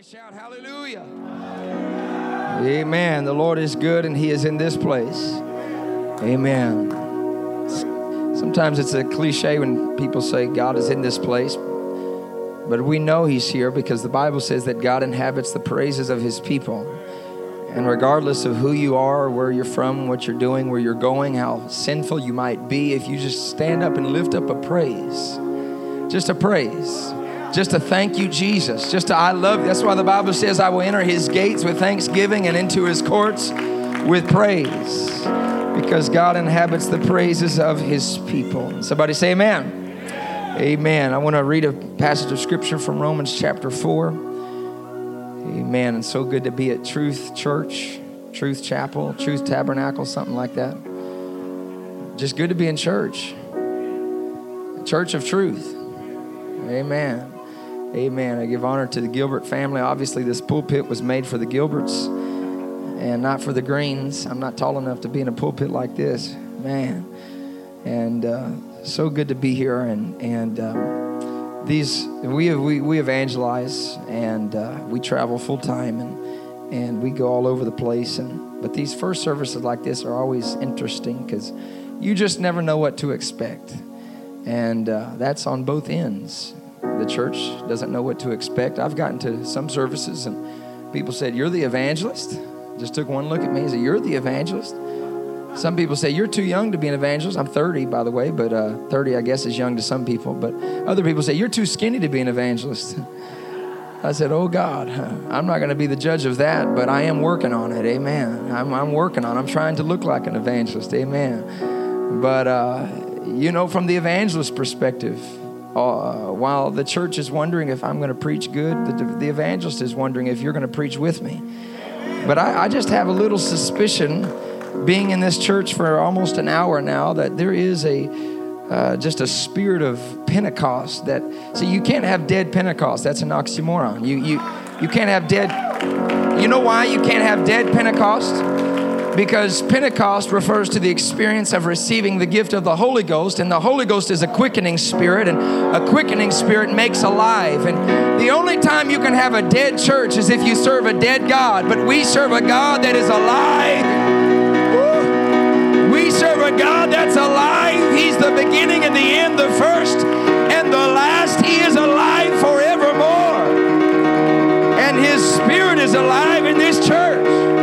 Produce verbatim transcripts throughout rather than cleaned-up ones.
Shout hallelujah. Amen. The Lord is good and He is in this place. Amen. Sometimes it's a cliche when people say God is in this place, but we know He's here because the Bible says that God inhabits the praises of His people. And regardless of who you are, where you're from, what you're doing, where you're going, how sinful you might be, if you just stand up and lift up a praise, just a praise, just a thank you, Jesus, just a I love you. That's why the Bible says, I will enter His gates with thanksgiving and into His courts with praise, because God inhabits the praises of His people. Somebody say amen. Amen. Amen. I want to read a passage of scripture from Romans chapter four. Amen. It's so good to be at Truth Church, Truth Chapel, Truth Tabernacle, something like that. Just good to be in church. Church of Truth. Amen. Amen. I give honor to the Gilbert family. Obviously, this pulpit was made for the Gilberts and not for the Greens. I'm not tall enough to be in a pulpit like this. Man. And uh, so good to be here. And, and um, these we we we evangelize, and uh, we travel full time, and and we go all over the place. And but these first services like this are always interesting because you just never know what to expect, and uh, that's on both ends. The church doesn't know what to expect. I've gotten to some services and people said, "You're the evangelist." Just took one look at me and said, "You're the evangelist." Some people say, "You're too young to be an evangelist." I'm thirty, by the way, but uh, thirty, I guess, is young to some people. But other people say, "You're too skinny to be an evangelist." I said, "Oh, God, I'm not going to be the judge of that, but I am working on it." Amen. I'm, I'm working on it. I'm trying to look like an evangelist. Amen. But, uh, you know, from the evangelist perspective, uh, while the church is wondering if I'm going to preach good, the, the evangelist is wondering if you're going to preach with me. But I, I just have a little suspicion, being in this church for almost an hour now, that there is a uh, just a spirit of Pentecost. That see, you can't have dead Pentecost. That's an oxymoron. You you you can't have dead. You know why you can't have dead Pentecost? Because Pentecost refers to the experience of receiving the gift of the Holy Ghost, and the Holy Ghost is a quickening spirit, and a quickening spirit makes alive. And the only time you can have a dead church is if you serve a dead God. But we serve a God that is alive. We serve a God that's alive. He's the beginning and the end, the first and the last. He is alive forevermore. And His Spirit is alive in this church.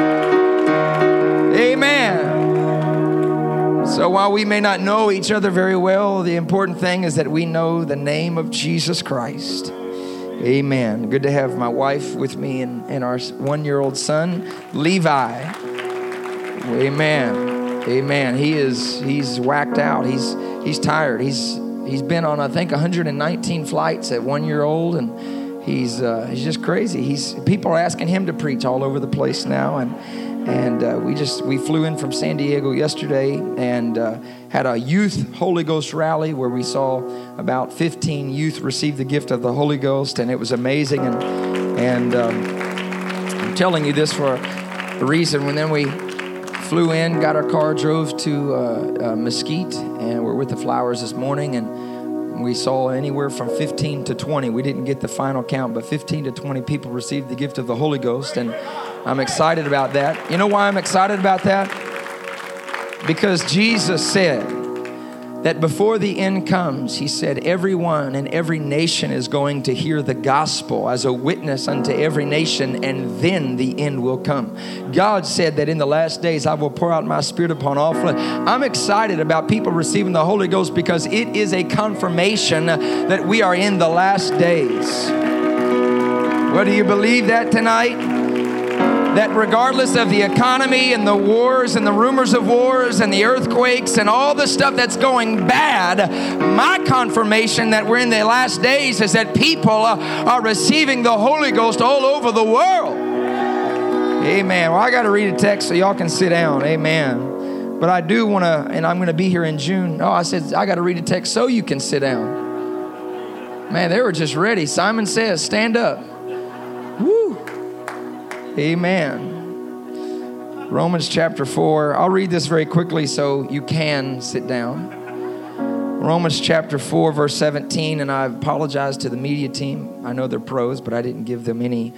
Amen. So while we may not know each other very well, the important thing is that we know the name of Jesus Christ. Amen. Good to have my wife with me and, and our one-year-old son, Levi. Amen. Amen. He is, he's whacked out. He's, he's tired. He's, he's been on, I think, one hundred nineteen flights at one year old. And he's, uh, he's just crazy. He's, people are asking him to preach all over the place now. And, and, uh, we just, we flew in from San Diego yesterday and, uh, had a youth Holy Ghost rally where we saw about fifteen youth receive the gift of the Holy Ghost. And it was amazing. And, and, um, I'm telling you this for a reason. When then we flew in, got our car, drove to uh, uh, Mesquite, and we're with the Flowers this morning, and we saw anywhere from fifteen to twenty. We didn't get the final count, but fifteen to twenty people received the gift of the Holy Ghost, and I'm excited about that. You know why I'm excited about that? Because Jesus said that before the end comes, He said, everyone and every nation is going to hear the gospel as a witness unto every nation, and then the end will come. God said that in the last days, I will pour out my Spirit upon all flesh. I'm excited about people receiving the Holy Ghost because it is a confirmation that we are in the last days. Well, do you believe that tonight? That regardless of the economy and the wars and the rumors of wars and the earthquakes and all the stuff that's going bad, my confirmation that we're in the last days is that people uh, are receiving the Holy Ghost all over the world. Amen. Well, I got to read a text so y'all can sit down. Amen. But I do want to, and I'm going to be here in June. Oh, I said, I got to read a text so you can sit down. Man, they were just ready. Simon says, stand up. Woo. Amen. Romans chapter four. I'll read this very quickly so you can sit down. Romans chapter four, verse seventeen. And I apologize to the media team. I know they're pros, but I didn't give them any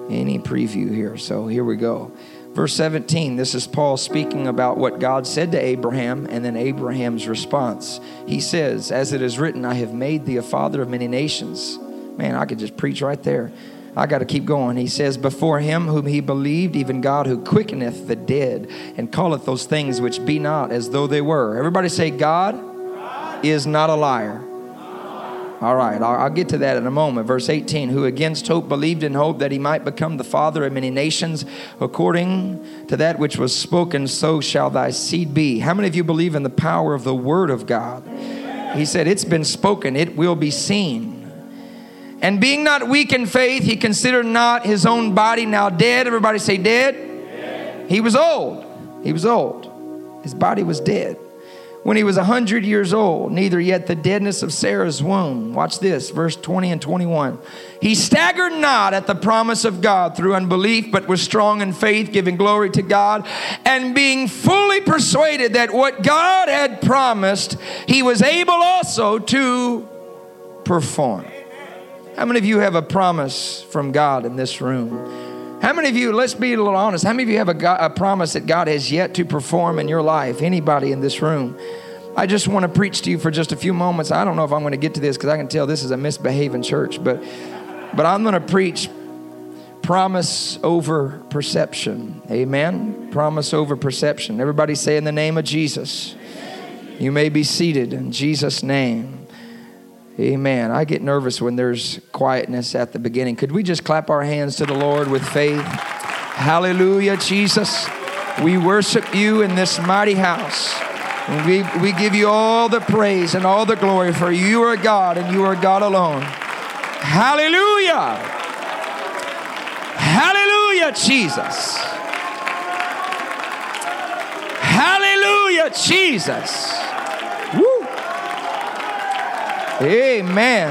any preview here. So here we go. Verse seventeen, this is Paul speaking about what God said to Abraham and then Abraham's response. He says, as it is written, I have made thee a father of many nations. Man, I could just preach right there. I got to keep going. He says, before him whom he believed, even God who quickeneth the dead and calleth those things which be not as though they were. Everybody say, God, God is not a liar. All right, I'll, I'll get to that in a moment. Verse eighteen, who against hope believed in hope that he might become the father of many nations, according to that which was spoken, so shall thy seed be. How many of you believe in the power of the word of God? He said, it's been spoken, it will be seen. And being not weak in faith, he considered not his own body now dead. Everybody say dead. Dead. He was old. He was old. His body was dead. When he was a hundred years old, neither yet the deadness of Sarah's womb. Watch this, verse twenty and twenty-one. He staggered not at the promise of God through unbelief, but was strong in faith, giving glory to God, and being fully persuaded that what God had promised, he was able also to perform. How many of you have a promise from God in this room? How many of you, let's be a little honest, how many of you have a, God, a promise that God has yet to perform in your life? Anybody in this room? I just want to preach to you for just a few moments. I don't know if I'm going to get to this because I can tell this is a misbehaving church, but, but I'm going to preach promise over perception. Amen? Promise over perception. Everybody say in the name of Jesus. You may be seated in Jesus' name. Amen. I get nervous when there's quietness at the beginning. Could we just clap our hands to the Lord with faith? Hallelujah, Jesus. We worship you in this mighty house. And we, we give you all the praise and all the glory, for you are God and you are God alone. Hallelujah. Hallelujah, Jesus. Hallelujah, Jesus. Woo. Amen.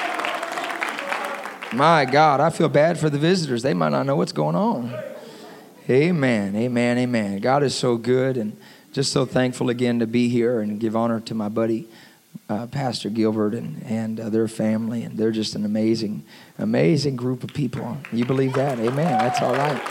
My God, I feel bad for the visitors. They might not know what's going on. Amen, amen, amen. God is so good, and just so thankful again to be here and give honor to my buddy, uh, Pastor Gilbert, and, and uh, their family. And they're just an amazing, amazing group of people. You believe that? Amen. That's all right.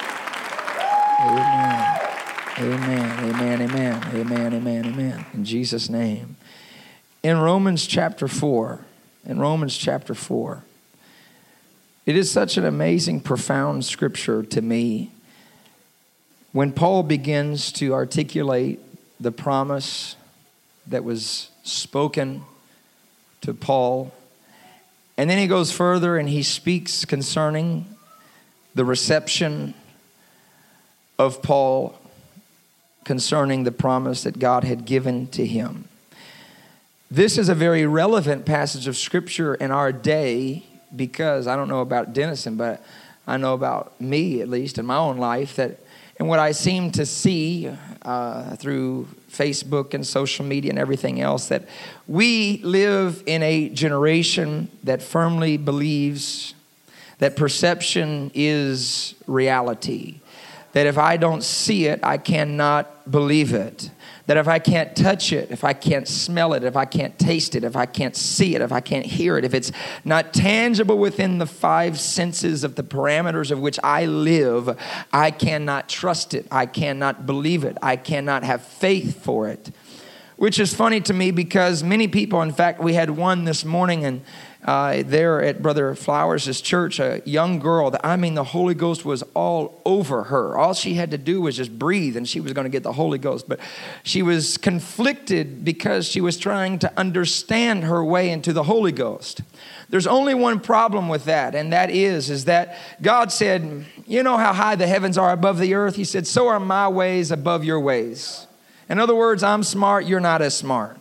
Amen. Amen, amen, amen, amen, amen, amen. In Jesus' name. In Romans chapter four, in Romans chapter four, it is such an amazing, profound scripture to me. When Paul begins to articulate the promise that was spoken to Paul, and then he goes further and he speaks concerning the reception of Paul concerning the promise that God had given to him. This is a very relevant passage of Scripture in our day because I don't know about Denison, but I know about me, at least in my own life, that and what I seem to see uh, through Facebook and social media and everything else, that we live in a generation that firmly believes that perception is reality. That if I don't see it, I cannot believe it. That if I can't touch it, if I can't smell it, if I can't taste it, if I can't see it, if I can't hear it, if it's not tangible within the five senses of the parameters of which I live, I cannot trust it. I cannot believe it. I cannot have faith for it. Which is funny to me because many people, in fact, we had one this morning and uh, there at Brother Flowers' church, a young girl that, I mean, the Holy Ghost was all over her. All she had to do was just breathe and she was going to get the Holy Ghost. But she was conflicted because she was trying to understand her way into the Holy Ghost. There's only one problem with that, and that is, is that God said, you know how high the heavens are above the earth? He said, so are my ways above your ways. In other words, I'm smart, you're not as smart.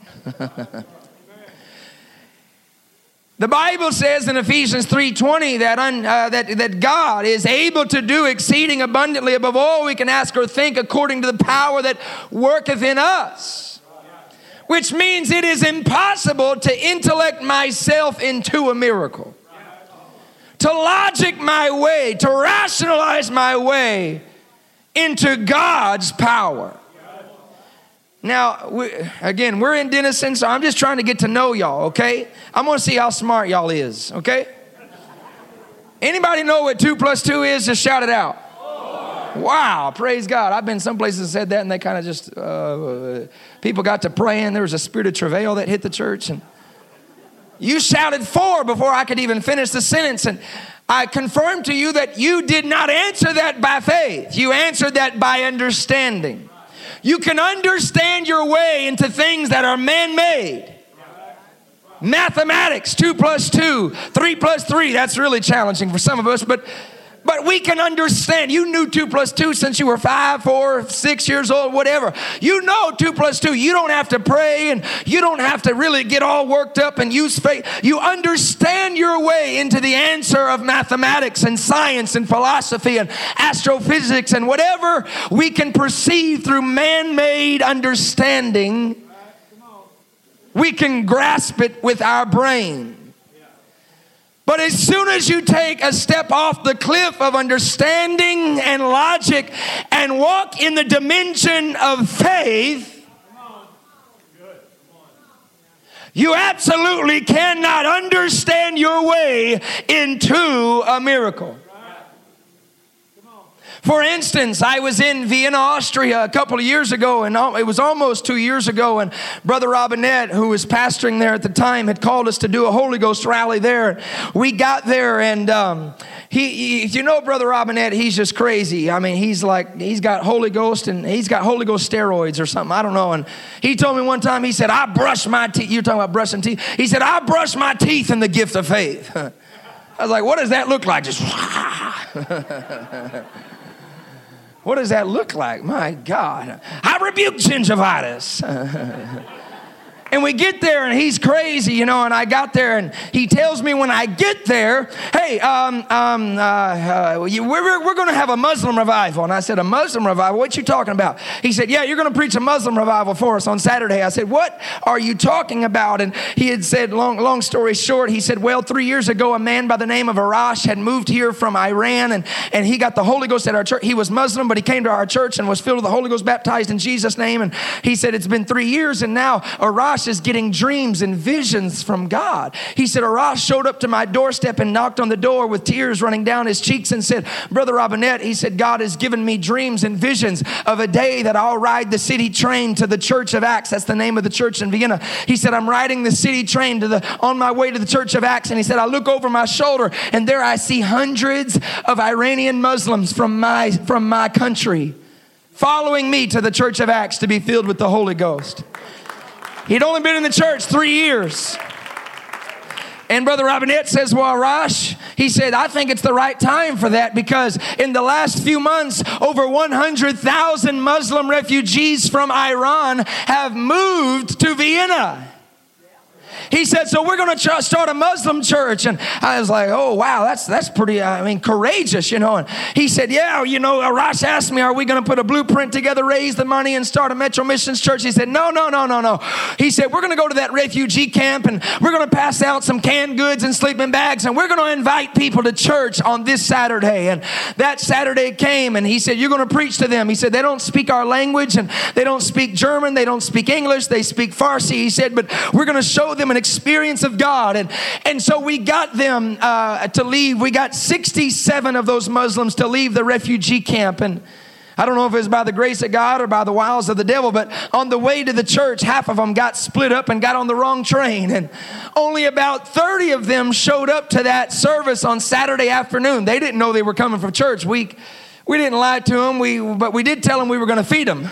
The Bible says in Ephesians three twenty that, un, uh, that, that God is able to do exceeding abundantly above all we can ask or think according to the power that worketh in us. Which means it is impossible to intellect myself into a miracle. To logic my way, to rationalize my way into God's power. Now, we, again, we're in Denison, so I'm just trying to get to know y'all, okay? I'm going to see how smart y'all is, okay? Anybody know what two plus two is? Just shout it out. Wow, praise God. I've been some places that said that and they kind of just, uh, people got to praying. There was a spirit of travail that hit the church. And you shouted four before I could even finish the sentence. And I confirm to you that you did not answer that by faith. You answered that by understanding. You can understand your way into things that are man-made. Mathematics, two plus two, three plus three. That's really challenging for some of us, but But we can understand. You knew two plus two since you were five, four, six years old, whatever. You know two plus two. You don't have to pray and you don't have to really get all worked up and use faith. You understand your way into the answer of mathematics and science and philosophy and astrophysics and whatever we can perceive through man-made understanding. We can grasp it with our brain. But as soon as you take a step off the cliff of understanding and logic and walk in the dimension of faith, you absolutely cannot understand your way into a miracle. For instance, I was in Vienna, Austria a couple of years ago, and it was almost two years ago, and Brother Robinette, who was pastoring there at the time, had called us to do a Holy Ghost rally there. We got there, and um, he, he, you know Brother Robinette, he's just crazy. I mean, he's like, he's got Holy Ghost, and he's got Holy Ghost steroids or something. I don't know. And he told me one time, he said, I brush my teeth. You're talking about brushing teeth. He said, I brush my teeth in the gift of faith. I was like, what does that look like? Just what does that look like? My God. I rebuke gingivitis. And we get there and he's crazy, you know, and I got there and he tells me when I get there, hey, um, um, uh, uh, you, we're, we're going to have a Muslim revival. And I said, a Muslim revival? What you talking about? He said, yeah, you're going to preach a Muslim revival for us on Saturday. I said, what are you talking about? And he had said, long, long story short, he said, well, three years ago, a man by the name of Arash had moved here from Iran and, and he got the Holy Ghost at our church. He was Muslim, but he came to our church and was filled with the Holy Ghost, baptized in Jesus' name. And he said, it's been three years and now Arash is getting dreams and visions from God. He said, Arash showed up to my doorstep and knocked on the door with tears running down his cheeks and said, Brother Robinette, he said, God has given me dreams and visions of a day that I'll ride the city train to the Church of Acts. That's the name of the church in Vienna. He said, I'm riding the city train to the on my way to the Church of Acts. And he said, I look over my shoulder and there I see hundreds of Iranian Muslims from my, from my country following me to the Church of Acts to be filled with the Holy Ghost. He'd only been in the church three years. And Brother Robinette says, well, Arash, he said, I think it's the right time for that because in the last few months, over one hundred thousand Muslim refugees from Iran have moved to Vienna. He said, so we're going to start a Muslim church. And I was like, oh, wow, that's that's pretty, I mean, courageous, you know. And he said, yeah, you know, Arash asked me, are we going to put a blueprint together, raise the money, and start a Metro Missions church? He said, no, no, no, no, no. He said, we're going to go to that refugee camp, and we're going to pass out some canned goods and sleeping bags, and we're going to invite people to church on this Saturday. And that Saturday came, and he said, you're going to preach to them. He said, they don't speak our language, and they don't speak German, they don't speak English, they speak Farsi. He said, but we're going to show them an experience of God. And, and so we got them uh, to leave. We got sixty-seven of those Muslims to leave the refugee camp. And I don't know if it was by the grace of God or by the wiles of the devil, but on the way to the church, half of them got split up and got on the wrong train. And only about thirty of them showed up to that service on Saturday afternoon. They didn't know they were coming from church. We, we didn't lie to them, we, but we did tell them we were going to feed them.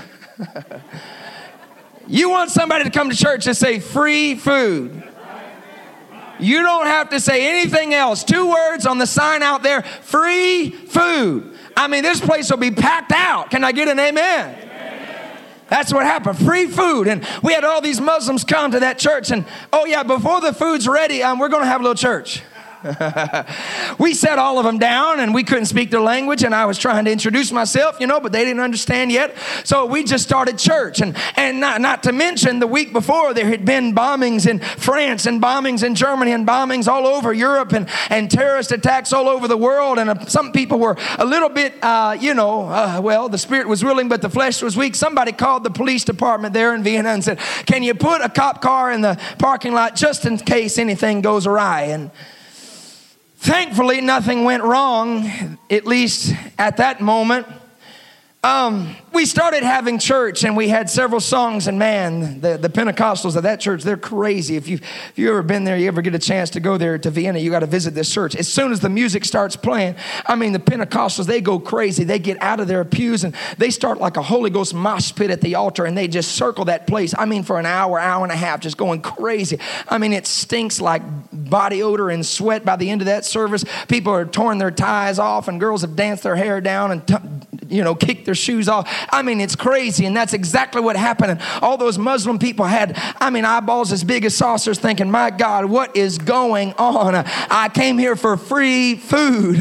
You want somebody to come to church and say free food. You don't have to say anything else. Two words on the sign out there, free food. I mean, this place will be packed out. Can I get an amen? Amen. That's what happened, free food. And we had all these Muslims come to that church. And, oh yeah, before the food's ready, um, we're going to have a little church. We sat all of them down and we couldn't speak their language, and I was trying to introduce myself, you know, but they didn't understand yet. So we just started church. And, and not, not to mention the week before there had been bombings in France and bombings in Germany and bombings all over Europe and, and terrorist attacks all over the world. And uh, some people were a little bit, uh, you know, uh, well, the spirit was willing, but the flesh was weak. Somebody called the police department there in Vienna and said, can you put a cop car in the parking lot just in case anything goes awry? And Thankfully, nothing went wrong, at least at that moment. Um, we started having church, and we had several songs, and man, the, the Pentecostals of that church, they're crazy. If you've, if you've ever been there, you ever get a chance to go there to Vienna, you got to visit this church. As soon as the music starts playing, I mean, the Pentecostals, they go crazy. They get out of their pews, and they start like a Holy Ghost mosh pit at the altar, and they just circle that place, I mean, for an hour, hour and a half, just going crazy. I mean, it stinks like body odor and sweat by the end of that service. People are torn their ties off, and girls have danced their hair down and, t- you know, kicked their shoes off. I mean, it's crazy, and that's exactly what happened. And all those Muslim people had, I mean, eyeballs as big as saucers, thinking, my God, what is going on? I came here for free food.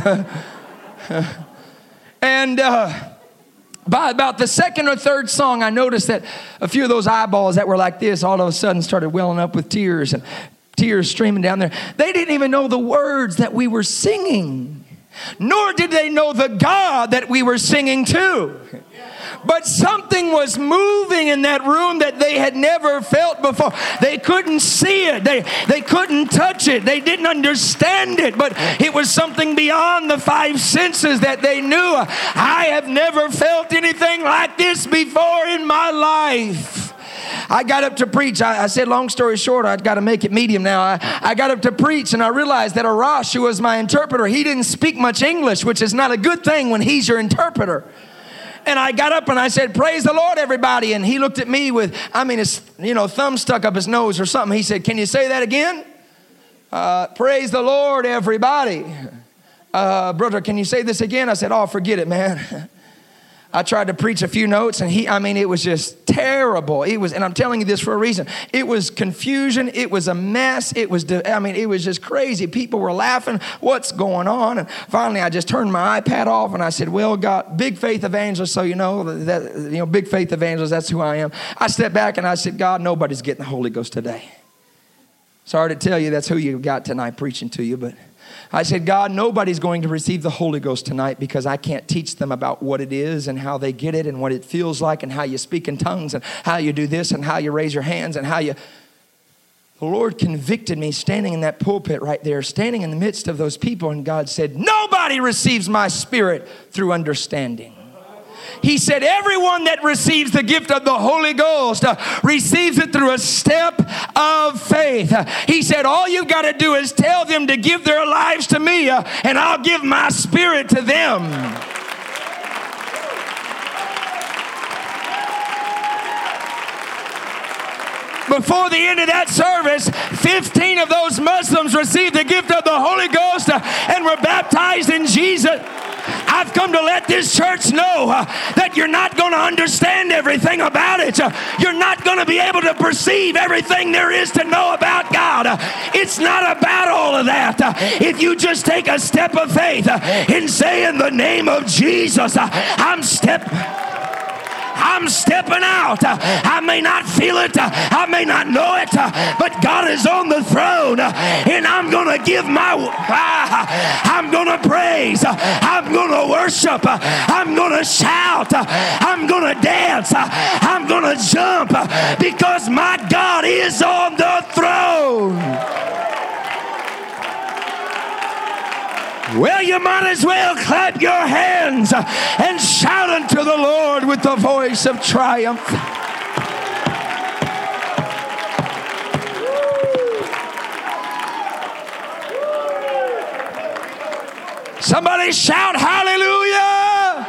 And uh, by about the second or third song, I noticed that a few of those eyeballs that were like this all of a sudden started welling up with tears, and tears streaming down there. They didn't even know the words that we were singing, nor did they know the God that we were singing to. But something was moving in that room that they had never felt before. They couldn't see it. They, they couldn't touch it. They didn't understand it. But it was something beyond the five senses that they knew. I have never felt anything like this before in my life. I got up to preach. I, I said, long story short, I've got to make it medium now. I, I got up to preach, and I realized that Arash, who was my interpreter, he didn't speak much English, which is not a good thing when he's your interpreter. And I got up and I said, praise the Lord, everybody. And he looked at me with, I mean, his, you know, thumb stuck up his nose or something. He said, can you say that again? Uh, praise the Lord, everybody. Uh, brother, can you say this again? I said, oh, forget it, man. I tried to preach a few notes, and he, I mean, it was just terrible. It was, and I'm telling you this for a reason. It was confusion. It was a mess. It was, I mean, it was just crazy. People were laughing. What's going on? And finally, I just turned my iPad off, and I said, well, God, big faith evangelist, so you know, that, you know, big faith evangelist, that's who I am. I stepped back, and I said, God, nobody's getting the Holy Ghost today. Sorry to tell you that's who you got tonight preaching to you, but I said, God, nobody's going to receive the Holy Ghost tonight because I can't teach them about what it is and how they get it and what it feels like and how you speak in tongues and how you do this and how you raise your hands and how you... The Lord convicted me standing in that pulpit right there, standing in the midst of those people, and God said, nobody receives my spirit through understanding. He said, everyone that receives the gift of the Holy Ghost uh, receives it through a step of faith. Uh, he said, all you've got to do is tell them to give their lives to me, uh, and I'll give my spirit to them. Before the end of that service, fifteen of those Muslims received the gift of the Holy Ghost uh, and were baptized in Jesus. I've come to let this church know uh, that you're not going to understand everything about it. Uh, you're not going to be able to perceive everything there is to know about God. Uh, it's not about all of that. Uh, if you just take a step of faith uh, and say, in the name of Jesus, uh, I'm step... I'm stepping out. I may not feel it. I may not know it. But God is on the throne. And I'm going to give my... I'm going to praise. I'm going to worship. I'm going to shout. I'm going to dance. I'm going to jump. Because my God is on the throne. Well, you might as well clap your hands and shout unto the Lord with the voice of triumph. Somebody shout hallelujah!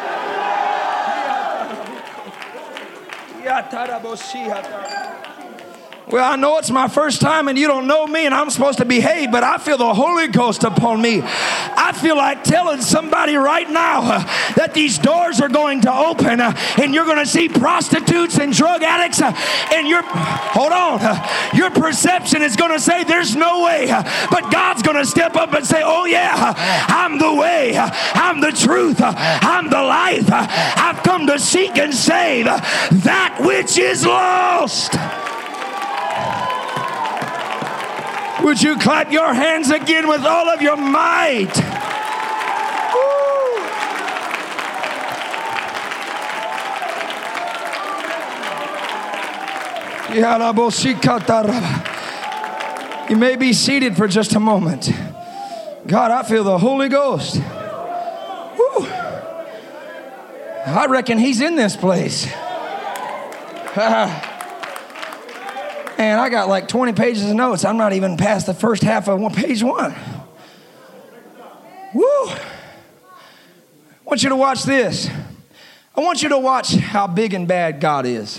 Well, I know it's my first time and you don't know me and I'm supposed to behave, but I feel the Holy Ghost upon me. I feel like telling somebody right now uh, that these doors are going to open uh, and you're going to see prostitutes and drug addicts uh, and your, hold on, uh, your perception is going to say there's no way, uh, but God's going to step up and say, oh yeah, uh, I'm the way, uh, I'm the truth, uh, I'm the life. Uh, I've come to seek and save uh, that which is lost. Would you clap your hands again with all of your might? You may be seated for just a moment. God, I feel the Holy Ghost. Woo. I reckon he's in this place. And I got like twenty pages of notes. I'm not even past the first half of one, page one. Woo. I want you to watch this. I want you to watch how big and bad God is.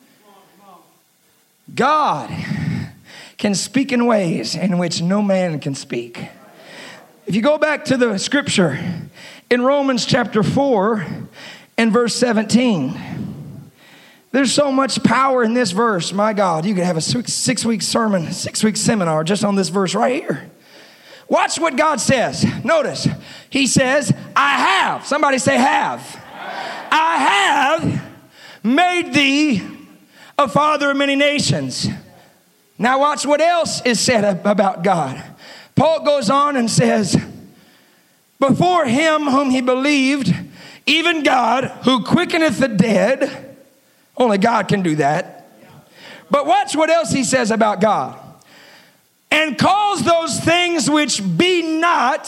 God can speak in ways in which no man can speak. If you go back to the scripture in Romans chapter four and verse seventeen, there's so much power in this verse. My God, you could have a six, six-week sermon, six-week seminar just on this verse right here. Watch what God says. Notice, he says, I have. Somebody say have. I have made thee a father of many nations. Now watch what else is said about God. Paul goes on and says, before him whom he believed, even God who quickeneth the dead. Only God can do that. But watch what else he says about God. And calls those things which be not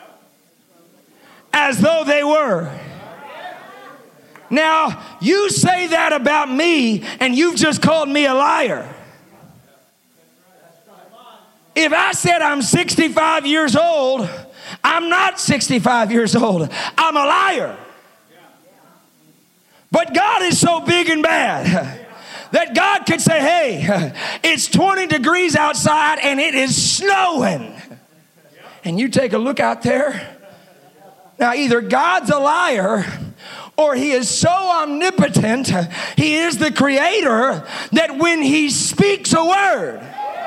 as though they were. Now, you say that about me, and you've just called me a liar. If I said I'm sixty-five years old, I'm not sixty-five years old. I'm a liar. But God is so big and bad that God could say, hey, it's twenty degrees outside and it is snowing. And you take a look out there. Now, either God's a liar or he is so omnipotent, he is the creator, that when he speaks a word,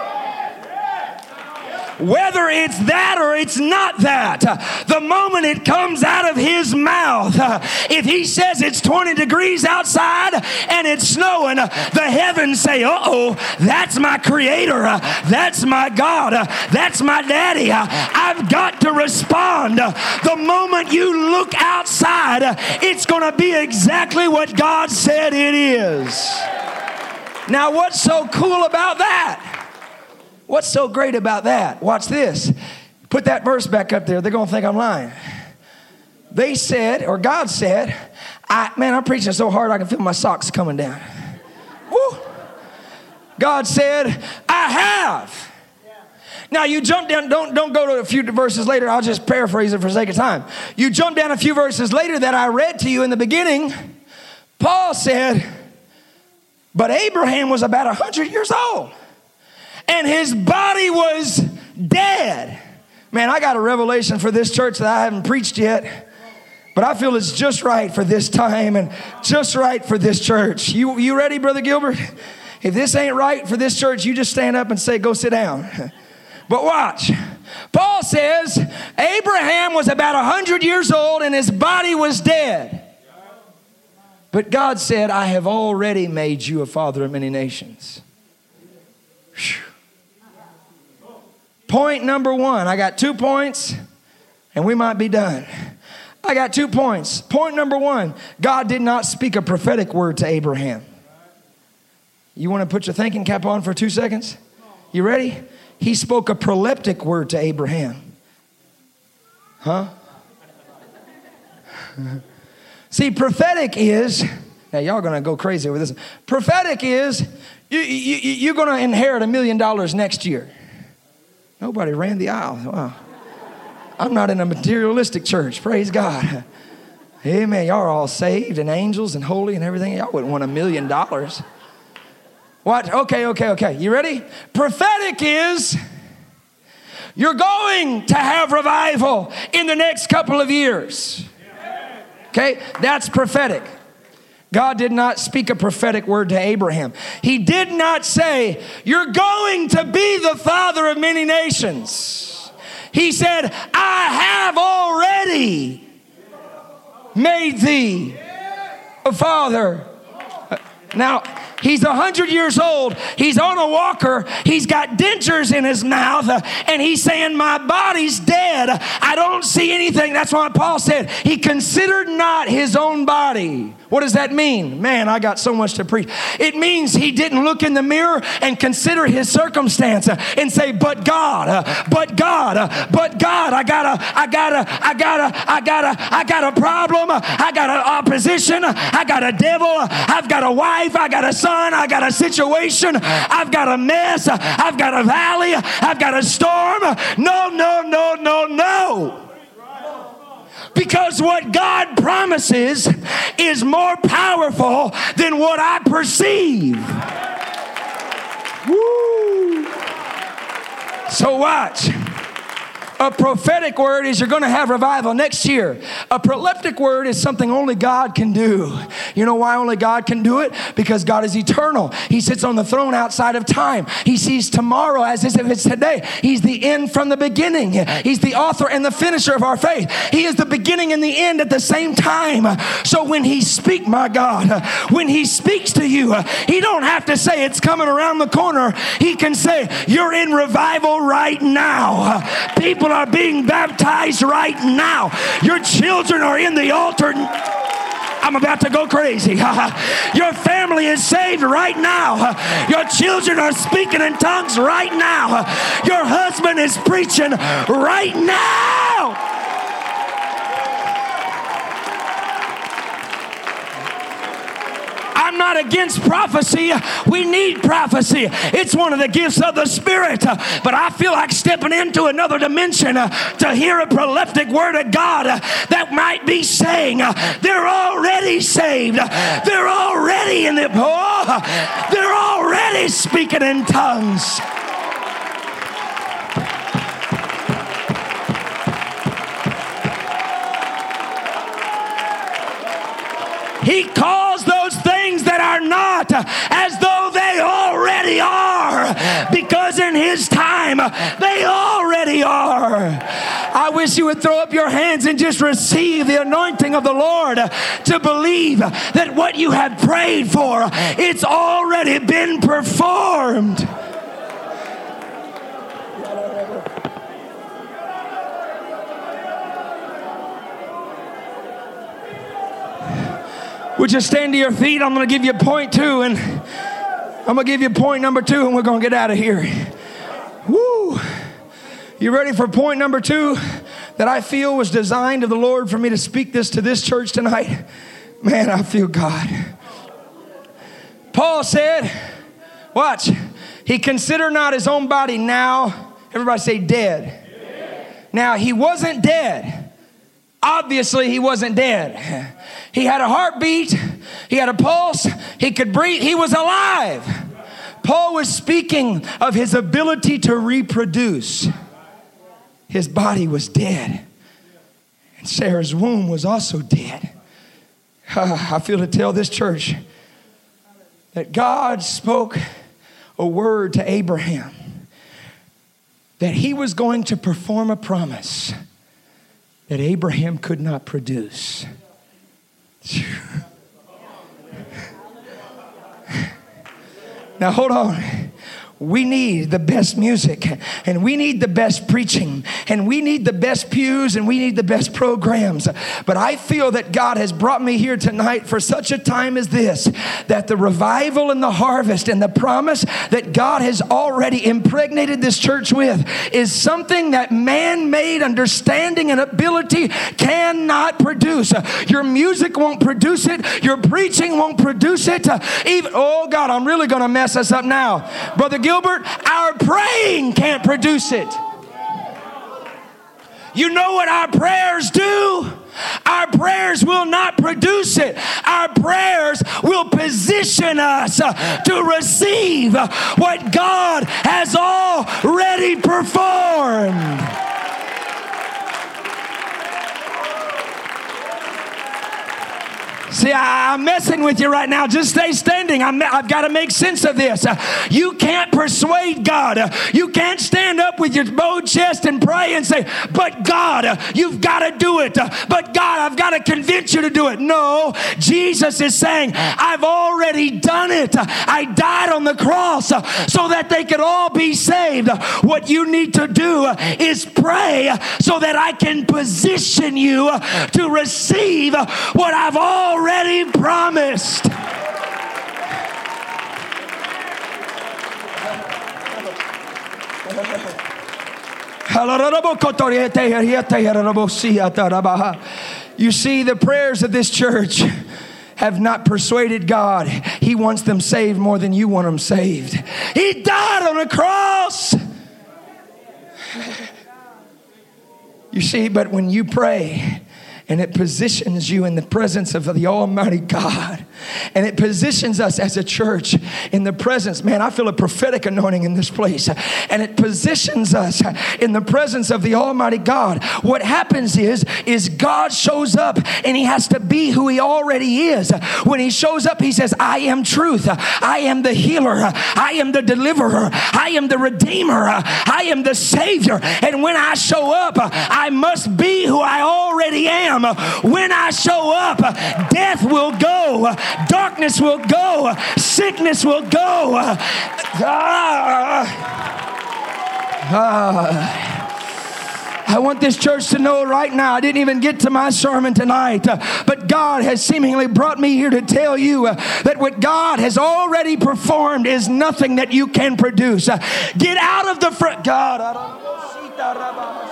whether it's that or it's not that, the moment it comes out of his mouth, if he says it's twenty degrees outside and it's snowing, the heavens say, uh-oh, that's my creator, that's my God, that's my daddy. I've got to respond. The moment you look outside, it's going to be exactly what God said it is. Now, what's so cool about that? What's so great about that? Watch this. Put that verse back up there. They're going to think I'm lying. They said, or God said, I, man, I'm preaching so hard I can feel my socks coming down. Woo. God said, I have. Now you jump down, don't, don't go to a few verses later. I'll just paraphrase it for sake of time. You jump down a few verses later that I read to you in the beginning. Paul said, but Abraham was about one hundred years old. And his body was dead. Man, I got a revelation for this church that I haven't preached yet. But I feel it's just right for this time and just right for this church. You, you ready, Brother Gilbert? If this ain't right for this church, you just stand up and say, go sit down. But watch. Paul says Abraham was about one hundred years old and his body was dead. But God said, I have already made you a father of many nations. Whew. Point number one. I got two points and we might be done. I got two points. Point number one. God did not speak a prophetic word to Abraham. You want to put your thinking cap on for two seconds? You ready? He spoke a proleptic word to Abraham. Huh? See, prophetic is, now y'all going to go crazy with this. Prophetic is, you, you, you're going to inherit a million dollars next year. Nobody ran the aisle. Wow. I'm not in a materialistic church. Praise God. Amen. Y'all are all saved and angels and holy and everything. Y'all wouldn't want a million dollars. What? Okay, okay, okay. You ready? Prophetic is you're going to have revival in the next couple of years. Okay? That's prophetic. God did not speak a prophetic word to Abraham. He did not say, you're going to be the father of many nations. He said, I have already made thee a father. Now, He's one hundred years old. He's on a walker. He's got dentures in his mouth. Uh, and he's saying, my body's dead. I don't see anything. That's why Paul said he considered not his own body. What does that mean? Man, I got so much to preach. It means he didn't look in the mirror and consider his circumstance uh, and say, but God, uh, but God, uh, but God, I got a, I got a, I got a, I got a, I got a problem. Uh, I got an opposition. Uh, I got a devil. Uh, I've got a wife. I got a son. I got a situation. I've got a mess. Uh, I've got a valley. Uh, I've got a storm. Uh, no, no, no, no, no. Because what God promises is more powerful than what I perceive. Woo. So watch. A prophetic word is you're going to have revival next year. A proleptic word is something only God can do. You know why only God can do it? Because God is eternal. He sits on the throne outside of time. He sees tomorrow as if it's today. He's the end from the beginning. He's the author and the finisher of our faith. He is the beginning and the end at the same time. So when he speaks, my God, when he speaks to you, he don't have to say it's coming around the corner. He can say, you're in revival right now. People are being baptized right now. Your children are in the altar. I'm about to go crazy. Your family is saved right now. Your children are speaking in tongues right now. Your husband is preaching right now. I'm not against prophecy. We need prophecy. It's one of the gifts of the Spirit. But I feel like stepping into another dimension to hear a proleptic word of God that might be saying they're already saved. They're already in the, oh, they're already speaking in tongues. He calls those things that are not as though they already are, because in his time they already are. I wish you would throw up your hands and just receive the anointing of the Lord to believe that what you have prayed for, it's already been performed. Would you stand to your feet? I'm going to give you point two, and I'm going to give you point number two, and we're going to get out of here. Woo! You ready for point number two that I feel was designed of the Lord for me to speak this to this church tonight? Man, I feel God. Paul said, watch, he considered not his own body now. Everybody say dead. Dead. Now, he wasn't dead. Obviously, he wasn't dead. He had a heartbeat. He had a pulse. He could breathe. He was alive. Paul was speaking of his ability to reproduce. His body was dead. And Sarah's womb was also dead. I feel to tell this church that God spoke a word to Abraham that he was going to perform a promise that Abraham could not produce. Now hold on. We need the best music, and we need the best preaching, and we need the best pews, and we need the best programs. But I feel that God has brought me here tonight for such a time as this, that the revival and the harvest and the promise that God has already impregnated this church with is something that man-made understanding and ability cannot produce. Your music won't produce it. Your preaching won't produce it. Even, oh God, I'm really going to mess us up now. Brother Gilbert, our praying can't produce it. You know what our prayers do? Our prayers will not produce it. Our prayers will position us to receive what God has already performed. See, I, I'm messing with you right now. Just stay standing. I'm, I've got to make sense of this. Uh, you can't persuade God. Uh, you can't stand up with your bowed chest and pray and say, but God, uh, you've got to do it. Uh, but God, I've got to convince you to do it. No, Jesus is saying, I've already done it. Uh, I died on the cross uh, so that they could all be saved. Uh, what you need to do uh, is pray uh, so that I can position you uh, to receive uh, what I've already already promised. You see, the prayers of this church have not persuaded God. He wants them saved more than you want them saved. He died on a cross. You see, but when you pray, and it positions you in the presence of the Almighty God. And it positions us as a church in the presence. Man, I feel a prophetic anointing in this place. And it positions us in the presence of the Almighty God. What happens is, is God shows up and He has to be who He already is. When He shows up, He says, I am truth. I am the healer. I am the deliverer. I am the redeemer. I am the Savior. And when I show up, I must be who I already am. When I show up, death will go, darkness will go, sickness will go. Ah, ah. I want this church to know right now, I didn't even get to my sermon tonight, uh, but God has seemingly brought me here to tell you uh, that what God has already performed is nothing that you can produce. Uh, get out of the front. God, I don't know.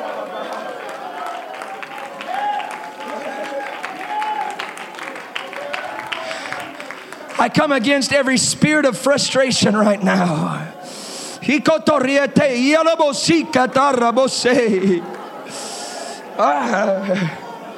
I come against every spirit of frustration right now. Ah.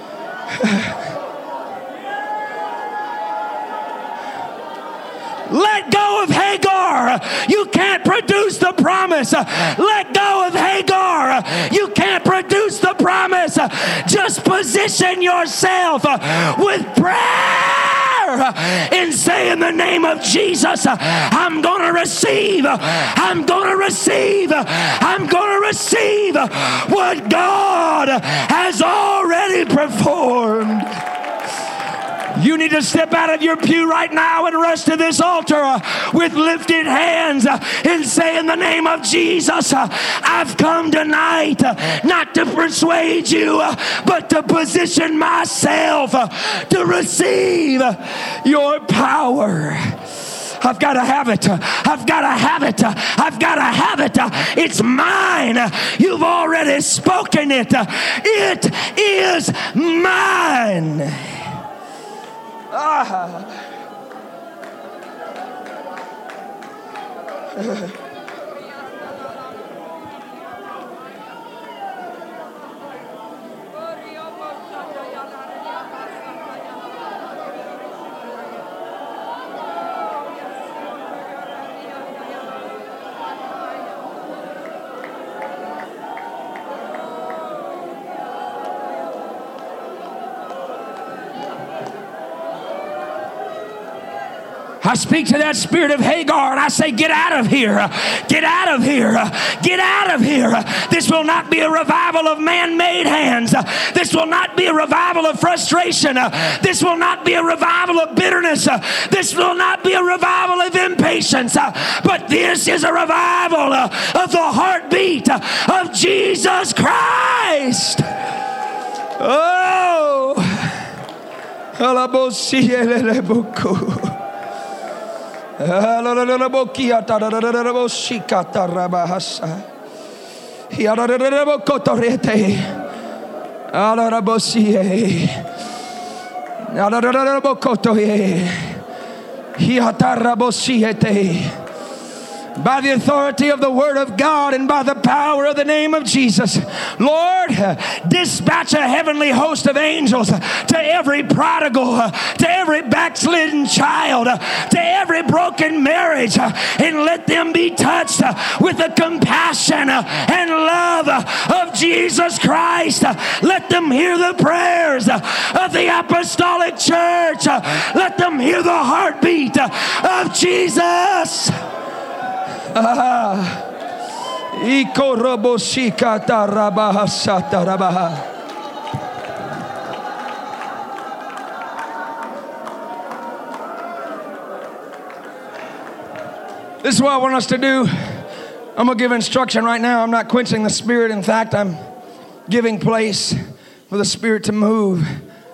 Let go of Hagar. You can't produce the promise. Let go of Hagar. You can't produce the promise. Just position yourself with prayer and say, in the name of Jesus, I'm going to receive. I'm going to receive. I'm going to receive what God has already performed. You need to step out of your pew right now and rush to this altar uh, with lifted hands uh, and say, in the name of Jesus, uh, I've come tonight uh, not to persuade you, uh, but to position myself uh, to receive uh, your power. I've got to have it. I've got to have it. I've got to have it. It's mine. You've already spoken it. It is mine. Ah. I speak to that spirit of Hagar and I say, get out of here. Get out of here. Get out of here. This will not be a revival of man-made hands. This will not be a revival of frustration. This will not be a revival of bitterness. This will not be a revival of impatience. But this is a revival of the heartbeat of Jesus Christ. Oh. by the authority of the Word of God and by the power of the name of Jesus. Lord, dispatch a heavenly host of angels to every prodigal, to every backslidden child, to every broken marriage, and let them be touched with the compassion and love of Jesus Christ. Let them hear the prayers of the apostolic church. Let them hear the heartbeat of Jesus. Ah. This is what I want us to do. I'm going to give instruction right now. I'm not quenching the Spirit. In fact, I'm giving place for the Spirit to move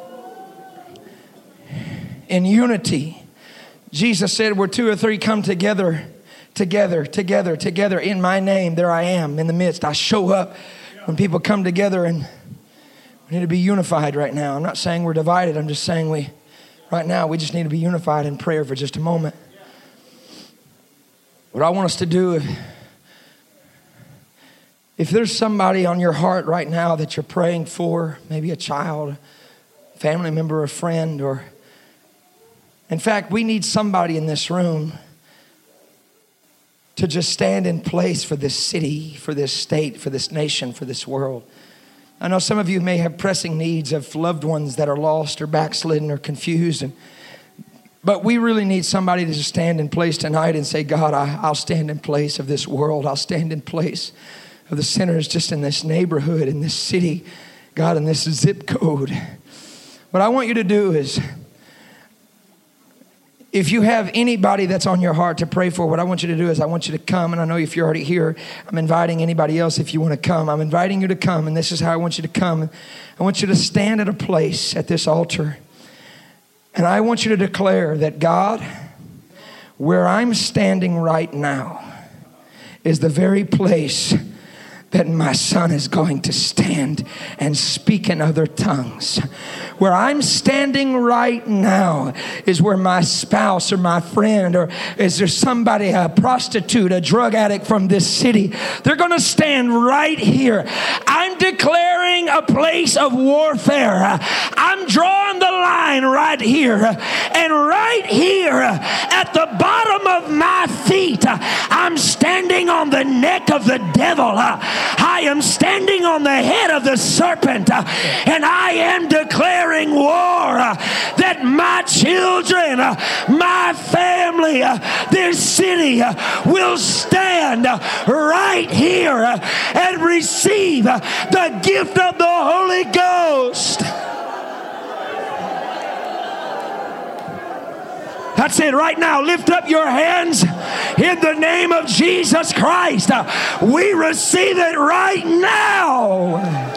in unity. Jesus said, where two or three come together, together, together, together in my name, there I am in the midst. I show up when people come together, and we need to be unified right now. I'm not saying we're divided. I'm just saying we, right now, we just need to be unified in prayer for just a moment. What I want us to do, if, if there's somebody on your heart right now that you're praying for, maybe a child, family member, a friend, or in fact, we need somebody in this room to just stand in place for this city, for this state, for this nation, for this world. I know some of you may have pressing needs of loved ones that are lost or backslidden or confused. And, but we really need somebody to just stand in place tonight and say, God, I, I'll stand in place of this world. I'll stand in place of the sinners just in this neighborhood, in this city, God, in this zip code. What I want you to do is, if you have anybody that's on your heart to pray for, what I want you to do is I want you to come. And I know if you're already here, I'm inviting anybody else if you want to come. I'm inviting you to come, and this is how I want you to come. I want you to stand at a place at this altar. And I want you to declare that, God, where I'm standing right now is the very place that my son is going to stand and speak in other tongues. Where I'm standing right now is where my spouse or my friend, or is there somebody, a prostitute, a drug addict from this city, they're going to stand right here. I'm declaring a place of warfare. I'm drawing the line right here. And right here at the bottom of my feet, I'm standing on the neck of the devil. I am standing on the head of the serpent, and I am declaring war that my children, my family, this city will stand right here and receive the gift of the Holy Ghost. That's it. Right now, lift up your hands in the name of Jesus Christ. We receive it right now.